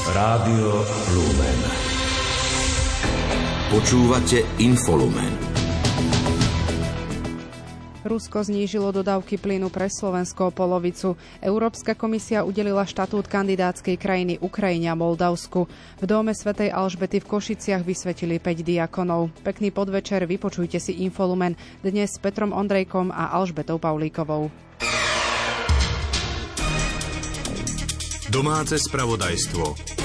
Rádio Lumen. Počúvate Infolumen. Rusko znížilo dodávky plynu pre Slovensko o polovicu. Európska komisia udelila štatút kandidátskej krajiny Ukrajine a Moldavsku. V dome svätej Alžbety v Košiciach vysvetili 5 diakonov. Pekný podvečer, vypočujte si Infolumen dnes s Petrom Ondrejkom a Alžbetou Paulíkovou. Domáce spravodajstvo.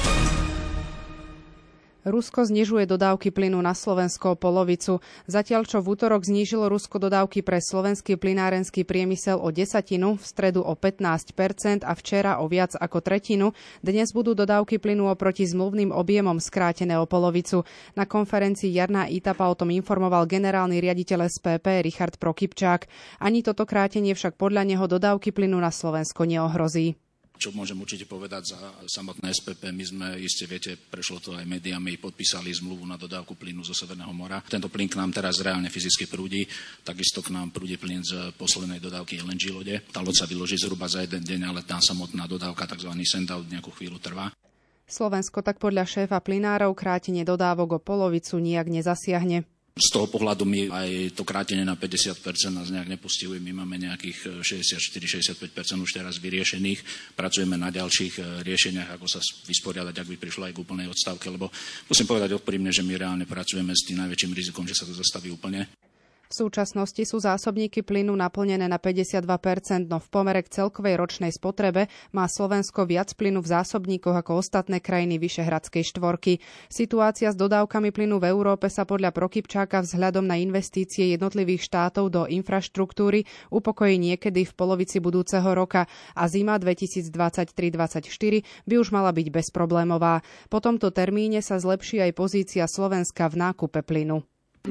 Rusko znižuje dodávky plynu na Slovensko o polovicu. Zatiaľ, čo v útorok znížilo Rusko dodávky pre slovenský plynárenský priemysel o 10%, v stredu o 15% a včera o viac ako tretinu, dnes budú dodávky plynu oproti zmluvným objemom skrátené o polovicu. Na konferencii Jarná Ítapa o tom informoval generálny riaditeľ SPP Richard Prokypčák. Ani toto krátenie však podľa neho dodávky plynu na Slovensko neohrozí. Čo môžem určite povedať za samotné SPP, my sme, iste viete, prešlo to aj médiami, podpísali zmluvu na dodávku plynu zo Severného mora. Tento plyn k nám teraz reálne fyzicky prúdi, takisto k nám prúdi plyn z poslednej dodávky LNG lode. Tá loď sa vyloží zhruba za jeden deň, ale tá samotná dodávka, tzv. send-out, nejakú chvíľu trvá. Slovensko tak podľa šéfa plynárov krátenie dodávok o polovicu nijak nezasiahne. Z toho pohľadu my aj to krátenie na 50% nás nejak nepostihuje. My máme nejakých 64-65% už teraz vyriešených. Pracujeme na ďalších riešeniach, ako sa vysporiadať, ak by prišlo aj k úplnej odstávke, lebo musím povedať úprimne, že my reálne pracujeme s tým najväčším rizikom, že sa to zastaví úplne. V súčasnosti sú zásobníky plynu naplnené na 52%, no v pomere k celkovej ročnej spotrebe má Slovensko viac plynu v zásobníkoch ako ostatné krajiny Vyšehradskej štvorky. Situácia s dodávkami plynu v Európe sa podľa Prokypčáka vzhľadom na investície jednotlivých štátov do infraštruktúry upokojí niekedy v polovici budúceho roka a zima 2023-2024 by už mala byť bezproblémová. Po tomto termíne sa zlepší aj pozícia Slovenska v nákupe plynu.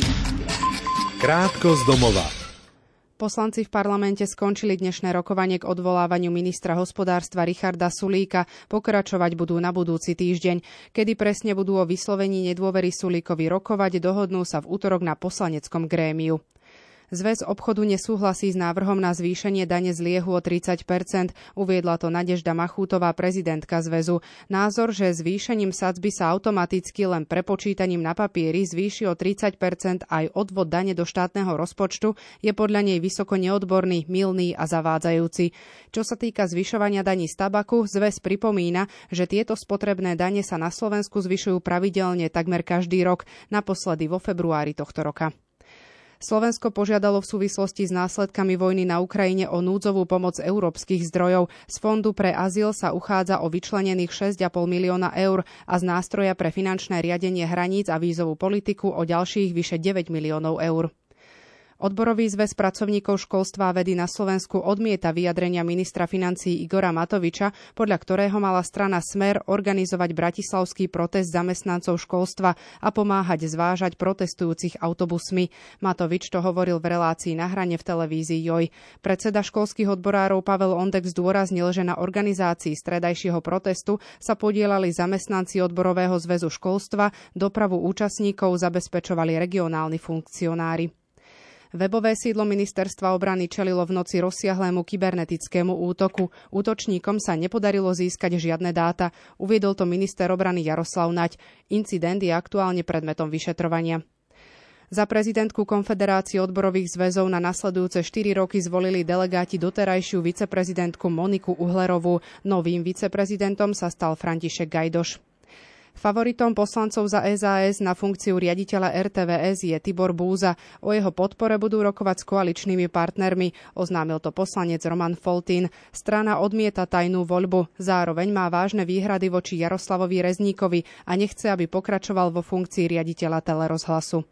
Krátko z domova. Poslanci v parlamente skončili dnešné rokovanie k odvolávaniu ministra hospodárstva Richarda Sulíka. Pokračovať budú na budúci týždeň. Kedy presne budú o vyslovení nedôvery Sulíkovi rokovať, dohodnú sa v útorok na poslaneckom grémiu. Zväz obchodu nesúhlasí s návrhom na zvýšenie dane z liehu o 30%, uviedla to Nadežda Machútová, prezidentka zväzu. Názor, že zvýšením sadzby sa automaticky len prepočítaním na papieri zvýši o 30% aj odvod dane do štátneho rozpočtu, je podľa nej vysoko neodborný, mylný a zavádzajúci. Čo sa týka zvyšovania daní z tabaku, zväz pripomína, že tieto spotrebné dane sa na Slovensku zvyšujú pravidelne takmer každý rok, naposledy vo februári tohto roka. Slovensko požiadalo v súvislosti s následkami vojny na Ukrajine o núdzovú pomoc európskych zdrojov. Z Fondu pre azyl sa uchádza o vyčlenených 6,5 milióna eur a z nástroja pre finančné riadenie hraníc a vízovú politiku o ďalších vyše 9 miliónov eur. Odborový zväz pracovníkov školstva a vedy na Slovensku odmieta vyjadrenia ministra financií Igora Matoviča, podľa ktorého mala strana Smer organizovať bratislavský protest zamestnancov školstva a pomáhať zvážať protestujúcich autobusmi. Matovič to hovoril v relácii Na hrane v televízii JOJ. Predseda školských odborárov Pavel Ondek zdôraznil, že na organizácii stredajšieho protestu sa podieľali zamestnanci odborového zväzu školstva, dopravu účastníkov zabezpečovali regionálni funkcionári. Webové sídlo ministerstva obrany čelilo v noci rozsiahlému kybernetickému útoku. Útočníkom sa nepodarilo získať žiadne dáta. Uviedol to minister obrany Jaroslav Naď. Incident je aktuálne predmetom vyšetrovania. Za prezidentku Konfederácie odborových zväzov na nasledujúce 4 roky zvolili delegáti doterajšiu viceprezidentku Moniku Uhlerovú. Novým viceprezidentom sa stal František Gajdoš. Favoritom poslancov za SAS na funkciu riaditeľa RTVS je Tibor Búza. O jeho podpore budú rokovať s koaličnými partnermi, oznámil to poslanec Roman Foltín. Strana odmieta tajnú voľbu. Zároveň má vážne výhrady voči Jaroslavovi Rezníkovi a nechce, aby pokračoval vo funkcii riaditeľa Telerozhlasu.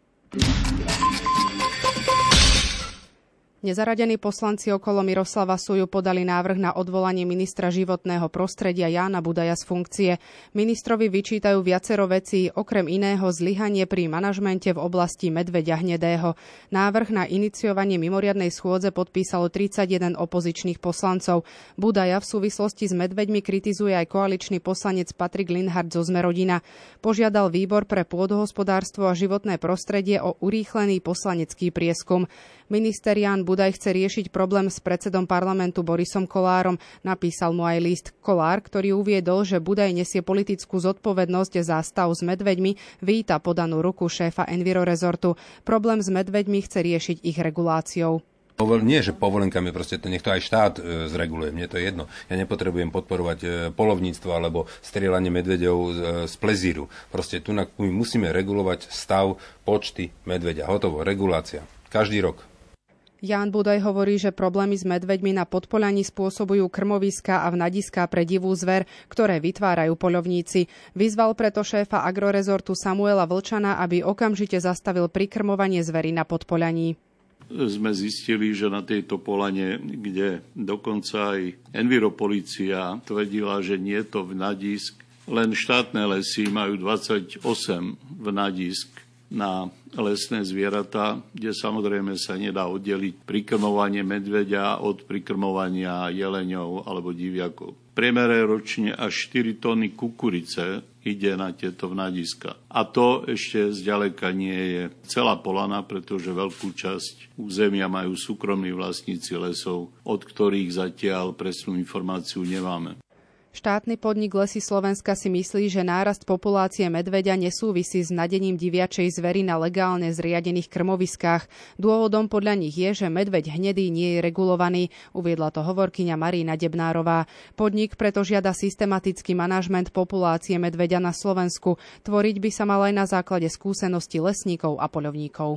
Nezaradení poslanci okolo Miroslava Suju podali návrh na odvolanie ministra životného prostredia Jána Budaja z funkcie. Ministrovi vyčítajú viacero vecí, okrem iného zlyhanie pri manažmente v oblasti medveďa hnedého. Návrh na iniciovanie mimoriadnej schôdze podpísalo 31 opozičných poslancov. Budaja v súvislosti s medveďmi kritizuje aj koaličný poslanec Patrik Linhart zo Zmerodina. Požiadal výbor pre pôdohospodárstvo a životné prostredie o urýchlený poslanecký prieskum. Minister Ján Budaj chce riešiť problém s predsedom parlamentu Borisom Kollárom. Napísal mu aj list. Kollár, ktorý uviedol, že Budaj nesie politickú zodpovednosť za stav s medveďmi, víta podanú ruku šéfa Envirorezortu. Problém s medveďmi chce riešiť ich reguláciou. Nie, že povolenkami, proste to nech to aj štát zreguluje, mne to je jedno. Ja nepotrebujem podporovať poľovníctvo alebo strieľanie medveďov z plezíru. Proste tu my musíme regulovať stav, počty medveďa. Hotovo, regulácia. Každý rok. Ján Budaj hovorí, že problémy s medveďmi na Podpoľaní spôsobujú krmoviská a vnadiská pre divú zver, ktoré vytvárajú poľovníci. Vyzval preto šéfa Agrorezortu Samuela Vlčana, aby okamžite zastavil prikrmovanie zvery na Podpoľaní. Sme zistili, že na tejto polane, kde dokonca aj Enviropolícia tvrdila, že nie je to vnadisk, len štátne lesy majú 28 vnadisk na lesné zvieratá, kde samozrejme sa nedá oddeliť prikrmovanie medveďa od prikrmovania jeleňov alebo diviakov. V priemere ročne až 4 tony kukurice ide na tieto vnadiska. A to ešte zďaleka nie je celá polana, pretože veľkú časť územia majú súkromní vlastníci lesov, od ktorých zatiaľ presnú informáciu nemáme. Štátny podnik Lesy Slovenska si myslí, že nárast populácie medveďa nesúvisí s nadením diviačej zvery na legálne zriadených krmoviskách. Dôvodom podľa nich je, že medveď hnedý nie je regulovaný, uviedla to hovorkyňa Marína Debnárová. Podnik preto žiada systematický manažment populácie medveďa na Slovensku. Tvoriť by sa mal aj na základe skúseností lesníkov a poľovníkov.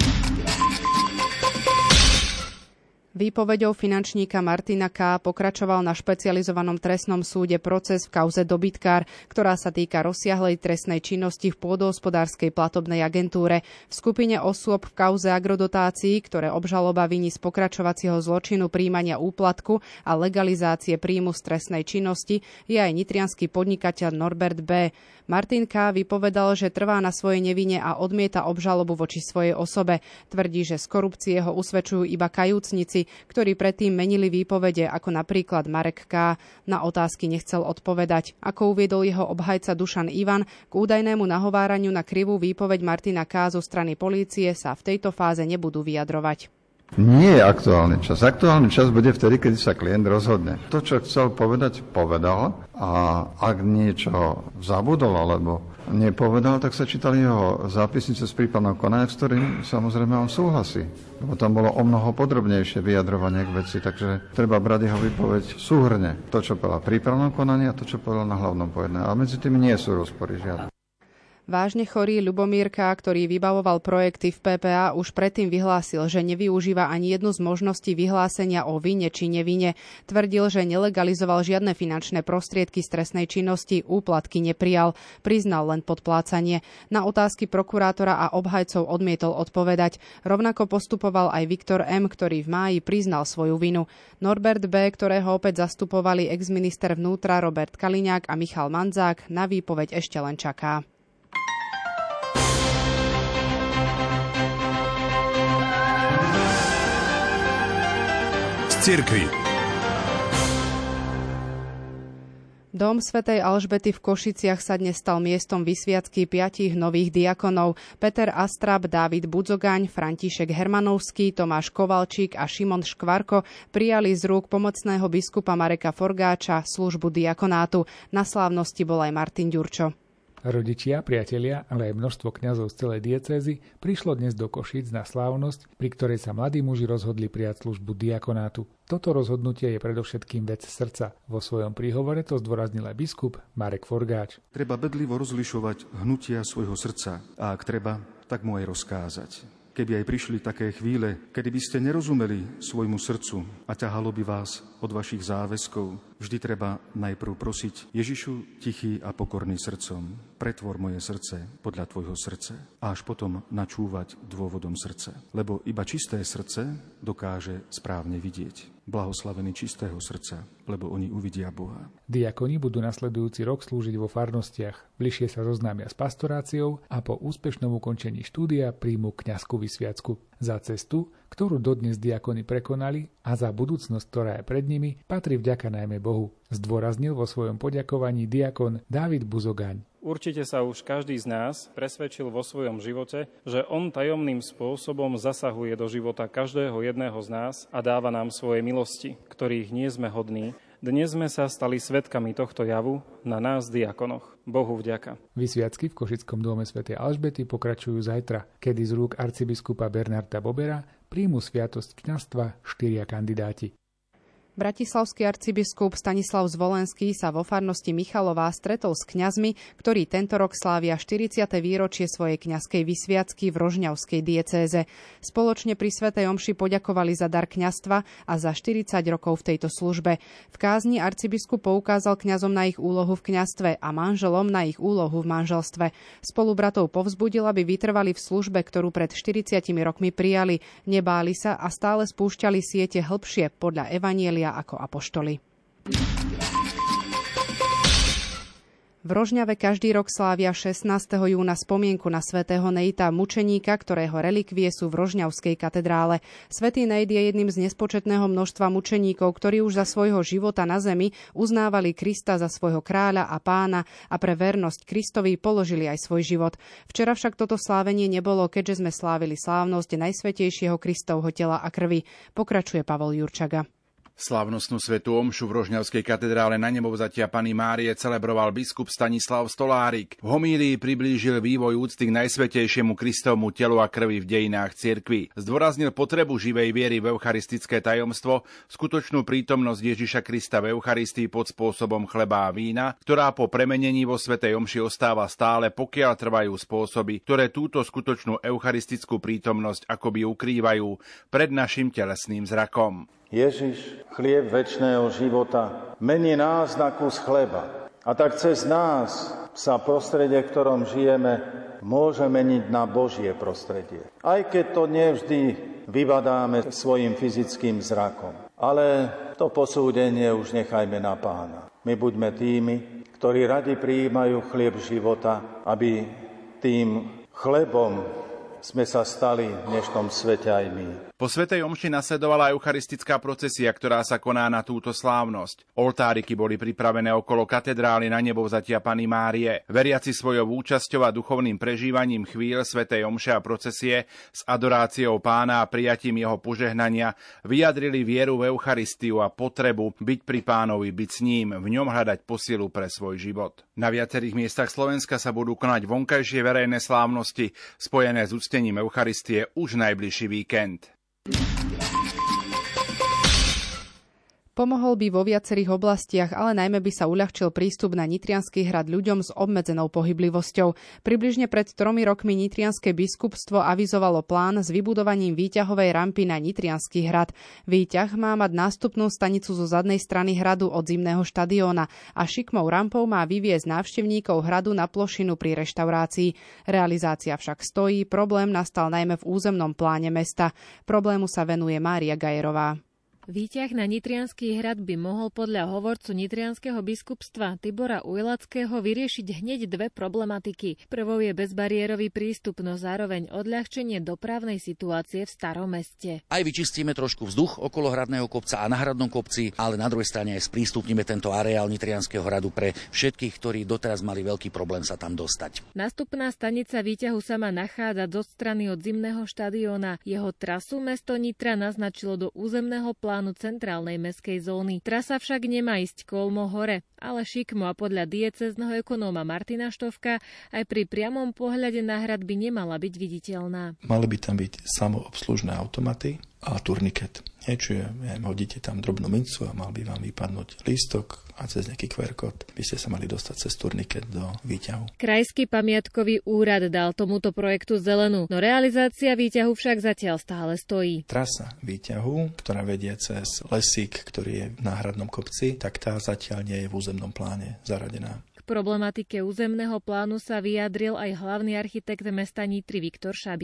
Výpoveďou finančníka Martina K. pokračoval na špecializovanom trestnom súde proces v kauze Dobytkár, ktorá sa týka rozsiahlej trestnej činnosti v pôdohospodárskej platobnej agentúre. V skupine osôb v kauze agrodotácií, ktoré obžaloba viní z pokračovacieho zločinu prijímania úplatku a legalizácie príjmu z trestnej činnosti, je aj nitriansky podnikateľ Norbert B. Martin K. vypovedal, že trvá na svojej nevine a odmieta obžalobu voči svojej osobe. Tvrdí, že z korupcie ho usvedčujú iba kajúcnici, ktorí predtým menili výpovede, ako napríklad Marek K. Na otázky nechcel odpovedať. Ako uviedol jeho obhajca Dušan Ivan, k údajnému nahováraniu na krivú výpoveď Martina K. zo strany polície sa v tejto fáze nebudú vyjadrovať. Nie je aktuálny čas. Aktuálny čas bude vtedy, keď sa klient rozhodne. To, čo chcel povedať, povedal. A ak niečo zabudol alebo nepovedal, tak sa čítali jeho zápisnice z prípadného konania, s ktorým samozrejme on súhlasí. Lebo tam bolo o mnoho podrobnejšie vyjadrovanie k veci, takže treba brať jeho výpoveď súhrne. To, čo povedal v prípravnom konaní a to, čo povedal na hlavnom pojednaní. Ale medzi tým nie sú rozpory žiadne. Vážne chorý Ľubomír K., ktorý vybavoval projekty v PPA, už predtým vyhlásil, že nevyužíva ani jednu z možností vyhlásenia o vine či nevine. Tvrdil, že nelegalizoval žiadne finančné prostriedky z trestnej činnosti, úplatky neprijal, priznal len podplácanie. Na otázky prokurátora a obhajcov odmietol odpovedať. Rovnako postupoval aj Viktor M., ktorý v máji priznal svoju vinu. Norbert B., ktorého opäť zastupovali exminister vnútra Robert Kaliňák a Michal Manzák, na výpoveď ešte len čaká. Cirkvi. Dom svätej Alžbety v Košiciach sa dnes stal miestom vysviacky 5 nových diakonov. Peter Astrab, Dávid Budzogaň, František Hermanovský, Tomáš Kovalčík a Šimon Škvarko prijali z rúk pomocného biskupa Mareka Forgáča službu diakonátu. Na slávnosti bol aj Martin Ďurčo. Rodičia, priatelia, ale aj množstvo kňazov z celej diecézy prišlo dnes do Košíc na slávnosť, pri ktorej sa mladí muži rozhodli prijať službu diakonátu. Toto rozhodnutie je predovšetkým vec srdca. Vo svojom príhovore to zdôraznil aj biskup Marek Forgáč. Treba bedlivo rozlišovať hnutia svojho srdca a ak treba, tak mu aj rozkázať. Keby aj prišli také chvíle, kedy by ste nerozumeli svojmu srdcu a ťahalo by vás od vašich záväzkov, vždy treba najprv prosiť: Ježišu, tichý a pokorný srdcom, pretvor moje srdce podľa tvojho srdce a až potom načúvať dôvodom srdce. Lebo iba čisté srdce dokáže správne vidieť. Blahoslavený čistého srdca, lebo oni uvidia Boha. Diakoni budú nasledujúci rok slúžiť vo farnostiach, bližšie sa zoznámia s pastoráciou a po úspešnom ukončení štúdia príjmu kňazskú vysviacku. Za cestu, ktorú dodnes diakoni prekonali, a za budúcnosť, ktorá je pred nimi, patrí vďaka najmä Bohu, zdôraznil vo svojom poďakovaní diakon Dávid Buzogaň. Určite sa už každý z nás presvedčil vo svojom živote, že on tajomným spôsobom zasahuje do života každého jedného z nás a dáva nám svoje milosti, ktorých nie sme hodní. Dnes sme sa stali svedkami tohto javu na nás diakonoch. Bohu vďaka. Vysviacky v Košickom dome svätej Alžbety pokračujú zajtra, kedy z rúk arcibiskupa Bernarda Bobera príjmu sviatosť kňazstva 4 kandidáti. Bratislavský arcibiskup Stanislav Zvolenský sa vo farnosti Michalová stretol s kňazmi, ktorí tento rok slávia 40. výročie svojej kňazskej vysviacky v Rožňavskej diecéze. Spoločne pri svätej omši poďakovali za dar kňazstva a za 40 rokov v tejto službe. V kázni arcibiskup poukázal kňazom na ich úlohu v kňazstve a manželom na ich úlohu v manželstve. Spolu bratov povzbudil, aby vytrvali v službe, ktorú pred 40 rokmi prijali, nebáli sa a stále spúšťali siete hlbšie podľa evanjelia ako apoštoli. V Rožňave každý rok slávia 16. júna spomienku na svätého Nejta, mučeníka, ktorého relikvie sú v Rožňavskej katedrále. Svätý Nejt je jedným z nespočetného množstva mučeníkov, ktorí už za svojho života na zemi uznávali Krista za svojho kráľa a pána a pre vernosť Kristovi položili aj svoj život. Včera však toto slávenie nebolo, keďže sme slávili slávnosť Najsvätejšieho Kristovho tela a krvi. Pokračuje Pavol Jurčaga. Slávnostnú svätú omšu v Rožňavskej katedrále na nebovzatia Panny Márie celebroval biskup Stanislav Stolárik. V homílii priblížil vývoj úcty k Najsvätejšiemu Kristovmu telu a krvi v dejinách cirkvi. Zdôraznil potrebu živej viery v eucharistické tajomstvo, skutočnú prítomnosť Ježiša Krista v Eucharistii pod spôsobom chleba a vína, ktorá po premenení vo svätej omši ostáva stále, pokiaľ trvajú spôsoby, ktoré túto skutočnú eucharistickú prítomnosť akoby ukrývajú pred našim telesným zrakom. Ježiš, chlieb večného života, mení nás na kus chleba. A tak cez nás sa prostredie, v ktorom žijeme, môže meniť na Božie prostredie. Aj keď to nevždy vybadáme svojim fyzickým zrakom. Ale to posúdenie už nechajme na Pána. My buďme tými, ktorí radi prijímajú chlieb života, aby tým chlebom sme sa stali v dnešnom svete aj my. Po svätej omši nasledovala eucharistická procesia, ktorá sa koná na túto slávnosť. Oltáriky boli pripravené okolo katedrály na nebovzatia Panny Márie. Veriaci svojou účasťou a duchovným prežívaním chvíľ svätej omše a procesie s adoráciou Pána a prijatím jeho požehnania vyjadrili vieru v Eucharistiu a potrebu byť pri Pánovi, byť s ním, v ňom hľadať posilu pre svoj život. Na viacerých miestach Slovenska sa budú konať vonkajšie verejné slávnosti spojené s uctením Eucharistie už najbližší víkend. Pomohol by vo viacerých oblastiach, ale najmä by sa uľahčil prístup na Nitriansky hrad ľuďom s obmedzenou pohyblivosťou. Približne pred 3 rokmi Nitrianske biskupstvo avizovalo plán s vybudovaním výťahovej rampy na Nitriansky hrad. Výťah má mať nástupnú stanicu zo zadnej strany hradu od zimného štadióna a šikmou rampou má vyviesť návštevníkov hradu na plošinu pri reštaurácii. Realizácia však stojí, problém nastal najmä v územnom pláne mesta. Problému sa venuje Mária Gajerová. Výťah na Nitriansky hrad by mohol podľa hovorcu Nitrianskeho biskupstva Tibora Ujlackého vyriešiť hneď 2 problematiky. Prvou je bezbariérový prístup, no zároveň odľahčenie dopravnej situácie v starom meste. Aj vyčistíme trošku vzduch okolo hradného kopca a na hradnom kopci, ale na druhej strane aj sprístupníme tento areál Nitrianskeho hradu pre všetkých, ktorí doteraz mali veľký problém sa tam dostať. Nástupná stanica výťahu sa má nachádzať zo strany od zimného štadióna. Jeho trasu mesto Nitra naznačilo do územného plánu centrálnej mestskej zóny. Trasa však nemá ísť kolmo hore, ale šikmo a podľa diecézneho ekonóma Martina Štovka aj pri priamom pohľade na hrad by nemala byť viditeľná. Mali by tam byť samoobslužné automaty a turniket. Čiže hodíte tam drobnú mincu a mal by vám vypadnúť lístok a cez nejaký QR kód by ste sa mali dostať cez turniket do výťahu. Krajský pamiatkový úrad dal tomuto projektu zelenú, no realizácia výťahu však zatiaľ stále stojí. Trasa výťahu, ktorá vedie cez lesík, ktorý je na hradnom kopci, tak tá zatiaľ nie je v územnom pláne zaradená. K problematike územného plánu sa vyjadril aj hlavný architekt mesta Nitry Viktor Šabík.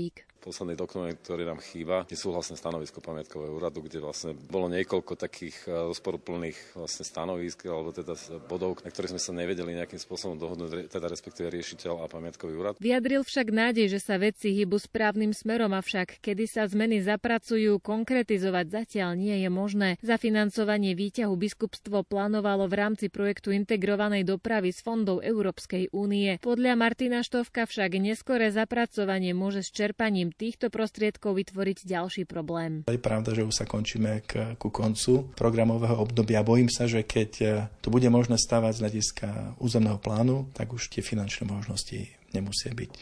posledný dokument, ktorý nám chýba, je súhlasné stanovisko pamiatkového úradu, kde vlastne bolo niekoľko takých rozporuplných vlastne stanovisk alebo teda bodov, na ktorých sme sa nevedeli nejakým spôsobom dohodnúť, teda respektíve riešiteľ a pamiatkový úrad. Vyjadril však nádej, že sa veci hýbu správnym smerom, avšak kedy sa zmeny zapracujú, konkretizovať zatiaľ nie je možné. Za financovanie výťahu biskupstvo plánovalo v rámci projektu integrovanej dopravy z fondov Európskej únie. Podľa Martina Štovka však neskoré zapracovanie môže s čerpaním týchto prostriedkov vytvoriť ďalší problém. Je pravda, že už sa končíme ku koncu programového obdobia. Bojím sa, že keď to bude možné stavať z hľadiska územného plánu, tak už tie finančné možnosti nemusia byť.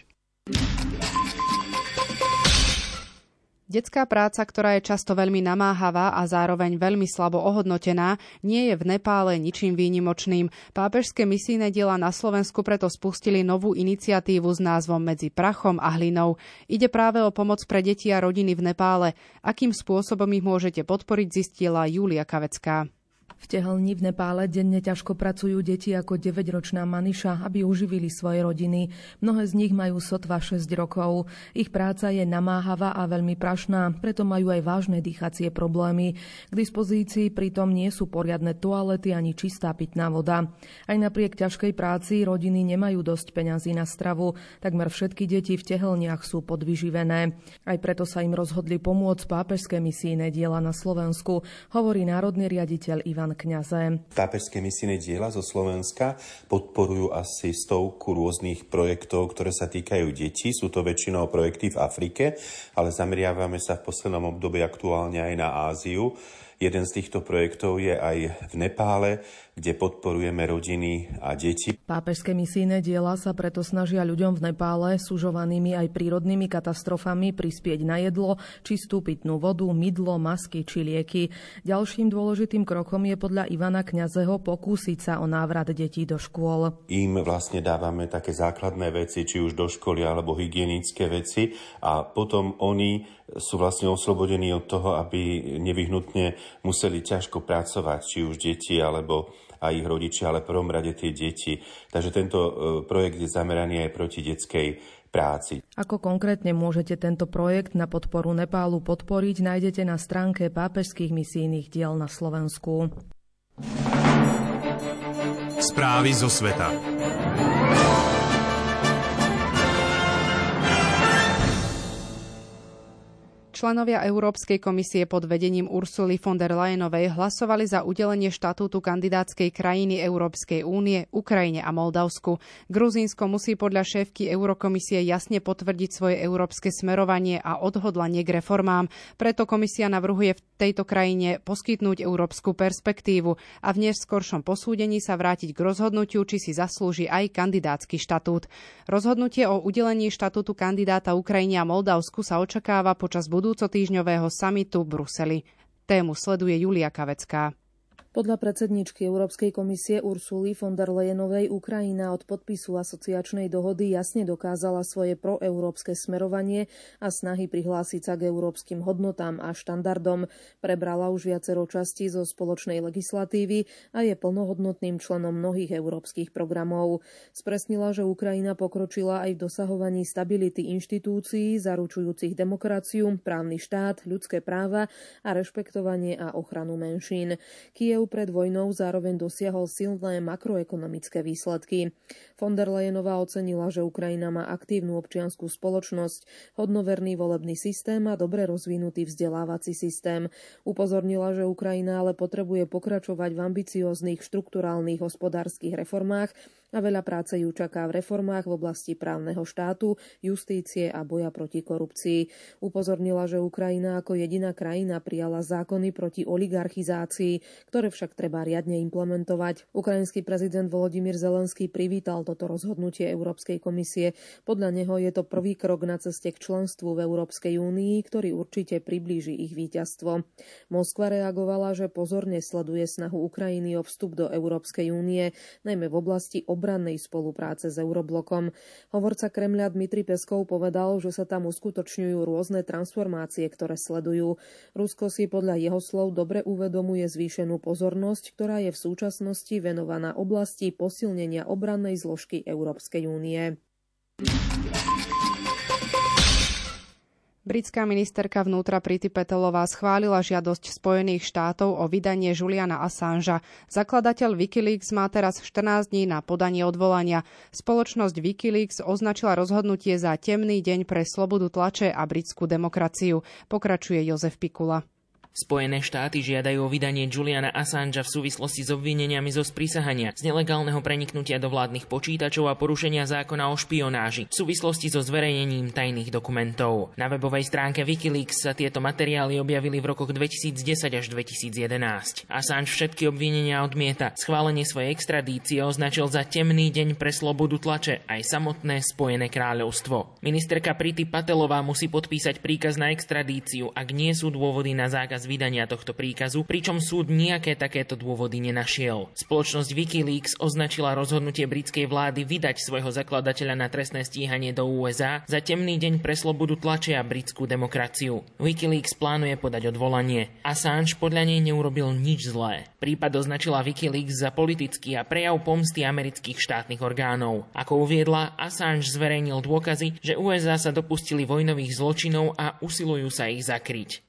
Detská práca, ktorá je často veľmi namáhavá a zároveň veľmi slabo ohodnotená, nie je v Nepále ničím výnimočným. Pápežské misijné diela na Slovensku preto spustili novú iniciatívu s názvom Medzi prachom a hlinou. Ide práve o pomoc pre deti a rodiny v Nepále. Akým spôsobom ich môžete podporiť, zistila Julia Kavecká. V tehelni v Nepále denne ťažko pracujú deti ako 9-ročná Maniša, aby uživili svoje rodiny. Mnohé z nich majú sotva 6 rokov. Ich práca je namáhavá a veľmi prašná, preto majú aj vážne dýchacie problémy. K dispozícii pritom nie sú poriadne toalety ani čistá pitná voda. Aj napriek ťažkej práci rodiny nemajú dosť peňazí na stravu. Takmer všetky deti v tehelniach sú podvyživené. Aj preto sa im rozhodli pomôcť pápežské misijné diela na Slovensku, hovorí národný riaditeľ Ivan Kňaze. Pápežské misijné diela zo Slovenska podporujú asi 100 rôznych projektov, ktoré sa týkajú detí. Sú to väčšinou projekty v Afrike, ale zameriavame sa v poslednom období aktuálne aj na Áziu. Jeden z týchto projektov je aj v Nepále, kde podporujeme rodiny a deti. Pápežské misijné diela sa preto snažia ľuďom v Nepále sužovanými aj prírodnými katastrofami prispieť na jedlo, čistú pitnú vodu, mydlo, masky či lieky. Ďalším dôležitým krokom je podľa Ivana Kňazeho pokúsiť sa o návrat detí do škôl. Im vlastne dávame také základné veci, či už do školy alebo hygienické veci, a potom oni sú vlastne oslobodení od toho, aby nevyhnutne museli ťažko pracovať, či už deti alebo aj ich rodičia, ale v prvom rade tie deti. Takže tento projekt je zameraný aj proti detskej práci. Ako konkrétne môžete tento projekt na podporu Nepálu podporiť, nájdete na stránke pápežských misijných diel na Slovensku. Správy zo sveta. Členovia Európskej komisie pod vedením Ursuly von der Leyenovej hlasovali za udelenie štatútu kandidátskej krajiny Európskej únie Ukrajine a Moldavsku. Gruzínsko musí podľa šéfky Eurokomisie jasne potvrdiť svoje európske smerovanie a odhodlanie k reformám. Preto komisia navrhuje v tejto krajine poskytnúť európsku perspektívu a v neskoršom posúdení sa vrátiť k rozhodnutiu, či si zaslúži aj kandidátsky štatút. Rozhodnutie o udelení štatútu kandidáta Ukrajine a Moldavsku sa očakáva počas budúcotýždňového samitu v Bruseli. Tému sleduje Julia Kavecká. Podľa predsedničky Európskej komisie Ursuly von der Leyenovej Ukrajina od podpisu asociačnej dohody jasne dokázala svoje proeurópske smerovanie a snahy prihlásiť sa k európskym hodnotám a štandardom. Prebrala už viacero častí zo spoločnej legislatívy a je plnohodnotným členom mnohých európskych programov. Spresnila, že Ukrajina pokročila aj v dosahovaní stability inštitúcií, zaručujúcich demokraciu, právny štát, ľudské práva a rešpektovanie a ochranu menšín. Kyjev pred vojnou zároveň dosiahol silné makroekonomické výsledky. Von der Leyenová ocenila, že Ukrajina má aktívnu občiansku spoločnosť, hodnoverný volebný systém a dobre rozvinutý vzdelávací systém. Upozornila, že Ukrajina ale potrebuje pokračovať v ambicióznych štrukturálnych hospodárskych reformách a veľa práce ju čaká v reformách v oblasti právneho štátu, justície a boja proti korupcii. Upozornila, že Ukrajina ako jediná krajina prijala zákony proti oligarchizácii, ktoré však treba riadne implementovať. Ukrajinský prezident Volodymyr Zelenský privítal toto rozhodnutie Európskej komisie. Podľa neho je to prvý krok na ceste k členstvu v Európskej únii, ktorý určite priblíži ich víťazstvo. Moskva reagovala, že pozorne sleduje snahu Ukrajiny o vstup do Európskej únie, najmä v oblasti obrannej spolupráce s Euroblokom. Hovorca Kremľa Dmitrij Peskov povedal, že sa tam uskutočňujú rôzne transformácie, ktoré sledujú. Rusko si podľa jeho slov dobre uvedomuje zvýšenú pozornosť, ktorá je v súčasnosti venovaná oblasti posilnenia obrannej zložky Európskej únie. Britská ministerka vnútra Priti Patelová schválila žiadosť Spojených štátov o vydanie Juliana Assangea. Zakladateľ Wikileaks má teraz 14 dní na podanie odvolania. Spoločnosť Wikileaks označila rozhodnutie za temný deň pre slobodu tlače a britskú demokraciu. Pokračuje Jozef Pikula. Spojené štáty žiadajú o vydanie Juliana Assangea v súvislosti s obvineniami zo sprísahania, z nelegálneho preniknutia do vládnych počítačov a porušenia zákona o špionáži v súvislosti so zverejnením tajných dokumentov. Na webovej stránke Wikileaks sa tieto materiály objavili v rokoch 2010 až 2011. Assange všetky obvinenia odmieta. Schválenie svojej extradície označil za temný deň pre slobodu tlače aj samotné Spojené kráľovstvo. Ministerka Priti Patelová musí podpísať príkaz na extradíciu, ak nie sú dôvody na zákaz vydania tohto príkazu, pričom súd nejaké takéto dôvody nenašiel. Spoločnosť Wikileaks označila rozhodnutie britskej vlády vydať svojho zakladateľa na trestné stíhanie do USA za temný deň pre slobodu tlače a britskú demokraciu. Wikileaks plánuje podať odvolanie. Assange podľa nej neurobil nič zlé. Prípad označila Wikileaks za politický a prejav pomsty amerických štátnych orgánov. Ako uviedla, Assange zverejnil dôkazy, že USA sa dopustili vojnových zločinov a usilujú sa ich zakryť.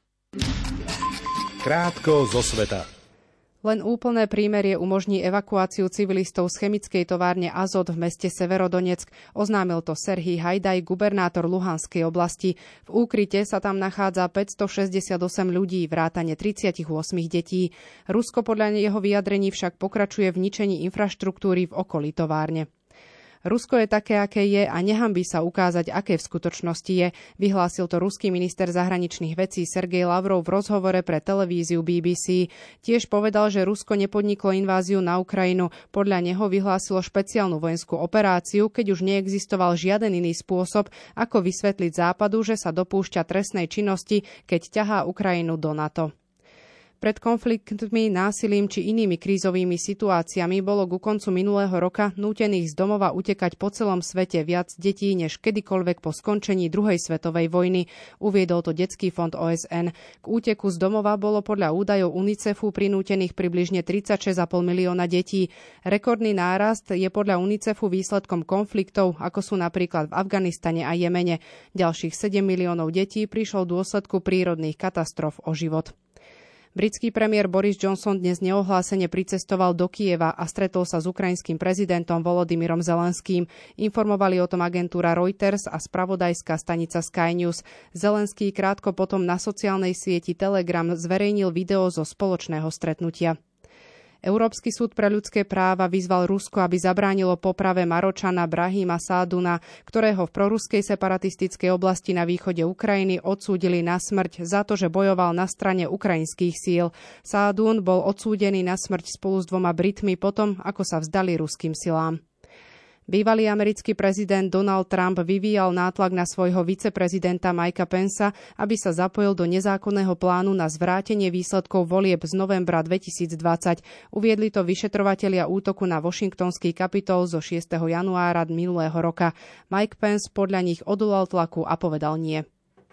Krátko zo sveta. Len úplné prímerie umožní evakuáciu civilistov z chemickej továrne Azot v meste Severodonetsk. Oznámil to Serhij Hajdaj, gubernátor Luhanskej oblasti. V úkryte sa tam nachádza 568 ľudí, vrátane 38 detí. Rusko podľa jeho vyjadrení však pokračuje v ničení infraštruktúry v okolí továrne. Rusko je také, aké je a nehanbí sa ukázať, aké v skutočnosti je, vyhlásil to ruský minister zahraničných vecí Sergej Lavrov v rozhovore pre televíziu BBC. Tiež povedal, že Rusko nepodniklo inváziu na Ukrajinu. Podľa neho vyhlásilo špeciálnu vojenskú operáciu, keď už neexistoval žiaden iný spôsob, ako vysvetliť Západu, že sa dopúšťa trestnej činnosti, keď ťahá Ukrajinu do NATO. Pred konfliktmi, násilím či inými krízovými situáciami bolo ku koncu minulého roka nútených z domova utekať po celom svete viac detí než kedykoľvek po skončení druhej svetovej vojny, uviedol to Detský fond OSN. K úteku z domova bolo podľa údajov UNICEFu prinútených približne 36,5 milióna detí. Rekordný nárast je podľa UNICEFu výsledkom konfliktov, ako sú napríklad v Afganistane a Jemene. Ďalších 7 miliónov detí prišlo v dôsledku prírodných katastrof o život. Britský premiér Boris Johnson dnes neohlásene pricestoval do Kyjeva a stretol sa s ukrajinským prezidentom Volodymyrom Zelenským. Informovali o tom agentúra Reuters a spravodajská stanica Sky News. Zelenský krátko potom na sociálnej sieti Telegram zverejnil video zo spoločného stretnutia. Európsky súd pre ľudské práva vyzval Rusko, aby zabránilo poprave Maročana Brahima Saaduna, ktorého v proruskej separatistickej oblasti na východe Ukrajiny odsúdili na smrť za to, že bojoval na strane ukrajinských síl. Saadun bol odsúdený na smrť spolu s 2 Britmi potom, ako sa vzdali ruským silám. Bývalý americký prezident Donald Trump vyvíjal nátlak na svojho viceprezidenta Mikea Pensa, aby sa zapojil do nezákonného plánu na zvrátenie výsledkov volieb z novembra 2020. Uviedli to vyšetrovatelia útoku na Washingtonský Kapitol zo 6. januára minulého roka. Mike Pence podľa nich odolal tlaku a povedal nie.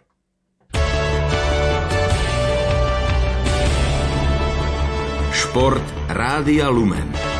Šport Rádia Lumen.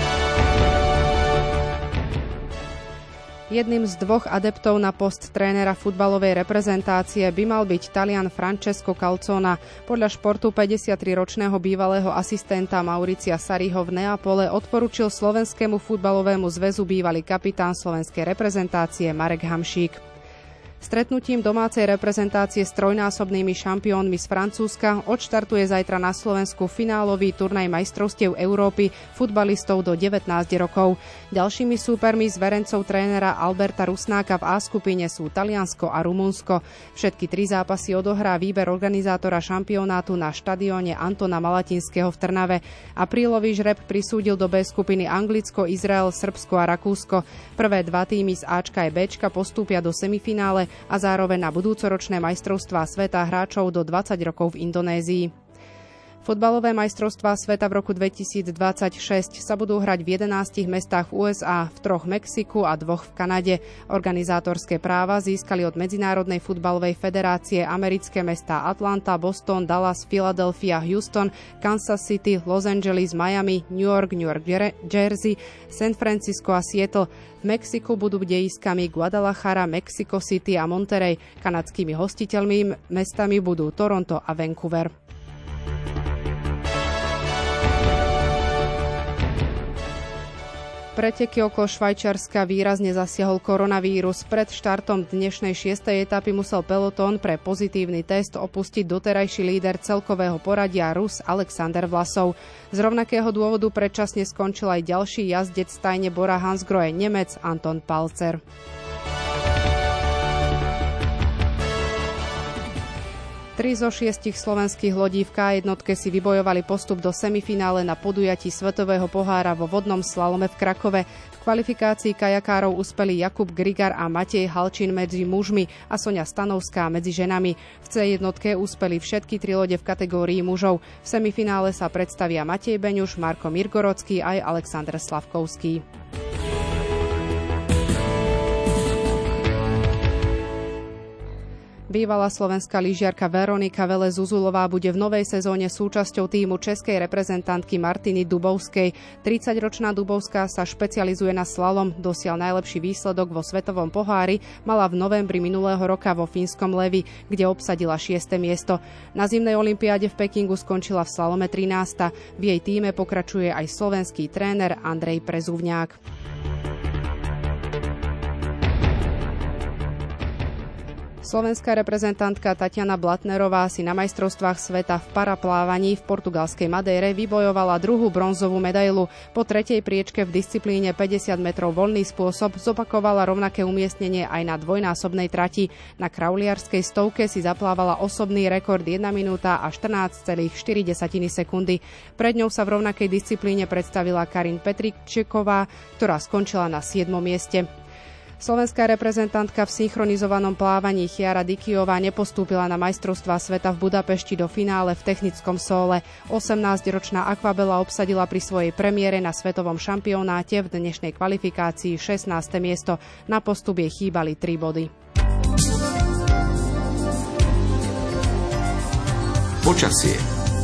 Jedným z 2 adeptov na post trénera futbalovej reprezentácie by mal byť Talian Francesco Calzona. Podľa Športu 53-ročného bývalého asistenta Mauricia Sarriho v Neapole odporučil Slovenskému futbalovému zväzu bývalý kapitán slovenskej reprezentácie Marek Hamšík. Stretnutím domácej reprezentácie s trojnásobnými šampiónmi z Francúzska odštartuje zajtra na Slovensku finálový turnaj majstrovstiev Európy futbalistov do 19 rokov. Ďalšími súpermi zverencov trénera Alberta Rusnáka v A skupine sú Taliansko a Rumunsko. Všetky 3 zápasy odohrá výber organizátora šampionátu na štadióne Antona Malatinského v Trnave. Aprílový žreb prisúdil do B skupiny Anglicko, Izrael, Srbsko a Rakúsko. Prvé 2 týmy z Ačka a Bčka postúpia do semifinále a zároveň na budúcoročné majstrovstvá sveta hráčov do 20 rokov v Indonézii. Futbalové majstrovstvá sveta v roku 2026 sa budú hrať v 11 mestách v USA, v 3 v Mexiku a 2 v Kanade. Organizátorské práva získali od Medzinárodnej futbalovej federácie americké mestá Atlanta, Boston, Dallas, Philadelphia, Houston, Kansas City, Los Angeles, Miami, New York, Jersey, San Francisco a Seattle. V Mexiku budú dejiskami Guadalajara, Mexico City a Monterrey. Kanadskými hostiteľmi mestami budú Toronto a Vancouver. Preteky okolo Švajčiarska výrazne zasiahol koronavírus. Pred štartom dnešnej 6. etapy musel pelotón pre pozitívny test opustiť doterajší líder celkového poradia Rus Alexander Vlasov. Z rovnakého dôvodu predčasne skončil aj ďalší jazdec stajne Bora Hansgrohe, Nemec Anton Palzer. Tri zo 6 slovenských lodí v K1 si vybojovali postup do semifinále na podujatí Svetového pohára vo vodnom slalome v Krakove. V kvalifikácii kajakárov uspeli Jakub Grigar a Matej Halčín medzi mužmi a Soňa Stanovská medzi ženami. V C1 uspeli všetky 3 lode v kategórii mužov. V semifinále sa predstavia Matej Beňuš, Marko Mirgorocký aj Alexander Slavkovský. Bývalá slovenská lyžiarka Veronika Velez-Zuzulová bude v novej sezóne súčasťou tímu českej reprezentantky Martiny Dubovskej. 30-ročná Dubovská sa špecializuje na slalom, dosiaľ najlepší výsledok vo svetovom pohári mala v novembri minulého roka vo fínskom Levi, kde obsadila 6. miesto. Na zimnej olympiáde v Pekingu skončila v slalome 13. V jej tíme pokračuje aj slovenský tréner Andrej Prezuvňák. Slovenská reprezentantka Tatiana Blatnerová si na majstrovstvách sveta v paraplávaní v portugalskej Madére vybojovala druhú bronzovú medailu. Po tretej priečke v disciplíne 50 metrov voľný spôsob zopakovala rovnaké umiestnenie aj na dvojnásobnej trati. Na krauliarskej stovke si zaplávala osobný rekord 1 minúta a 14,4 sekundy. Pred ňou sa v rovnakej disciplíne predstavila Karin Petričeková, ktorá skončila na 7. mieste. Slovenská reprezentantka v synchronizovanom plávaní Chiara Dikiová nepostúpila na majstrovstvá sveta v Budapešti do finále v technickom sóle. 18-ročná Aquabela obsadila pri svojej premiére na svetovom šampionáte v dnešnej kvalifikácii 16. miesto. Na postup jej chýbali 3 body. Počasie.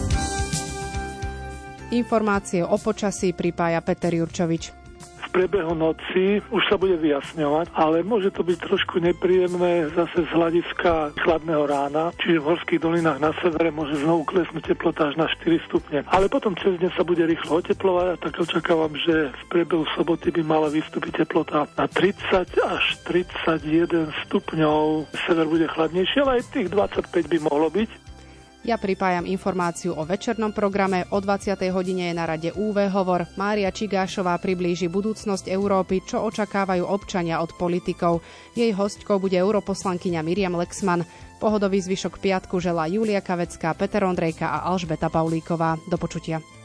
Informácie o počasí pripája Peter Jurčovič. V priebehu noci už sa bude vyjasňovať, ale môže to byť trošku nepríjemné zase z hľadiska chladného rána, čiže v horských dolinách na severe môže znovu klesnúť teplota až na 4 stupne. Ale potom cez deň sa bude rýchlo oteplovať a tak očakávam, že v priebehu soboty by mala vystúpiť teplota na 30 až 31 stupňov. Sever bude chladnejší, ale aj tých 25 by mohlo byť. Ja pripájam informáciu o večernom programe. O 20. hodine je na rade UV hovor. Mária Čigášová priblíži budúcnosť Európy, čo očakávajú občania od politikov. Jej hostkou bude europoslankyňa Miriam Lexman. Pohodový zvyšok piatku želá Julia Kavecká, Peter Ondrejka a Alžbeta Paulíková. Do počutia.